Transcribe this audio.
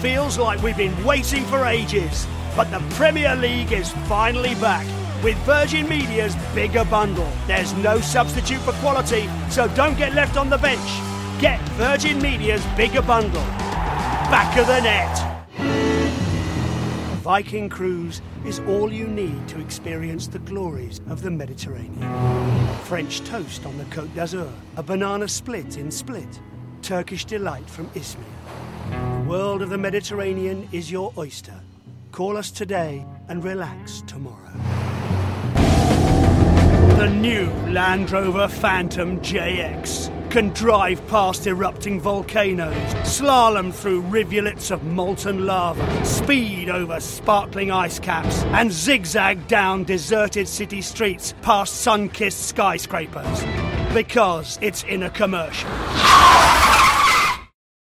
feels like we've been waiting for ages, but the Premier League is finally back with Virgin Media's bigger bundle. There's no substitute for quality, so don't get left on the bench. Get Virgin Media's bigger bundle. Back of the net. Viking Cruise is all you need to experience the glories of the Mediterranean. French toast on the Côte d'Azur, a banana split in Split, Turkish delight from Izmir. The world of the Mediterranean is your oyster. Call us today and relax tomorrow. The new Land Rover Phantom JX can drive past erupting volcanoes, slalom through rivulets of molten lava, speed over sparkling ice caps, and zigzag down deserted city streets past sun-kissed skyscrapers. Because it's in a commercial.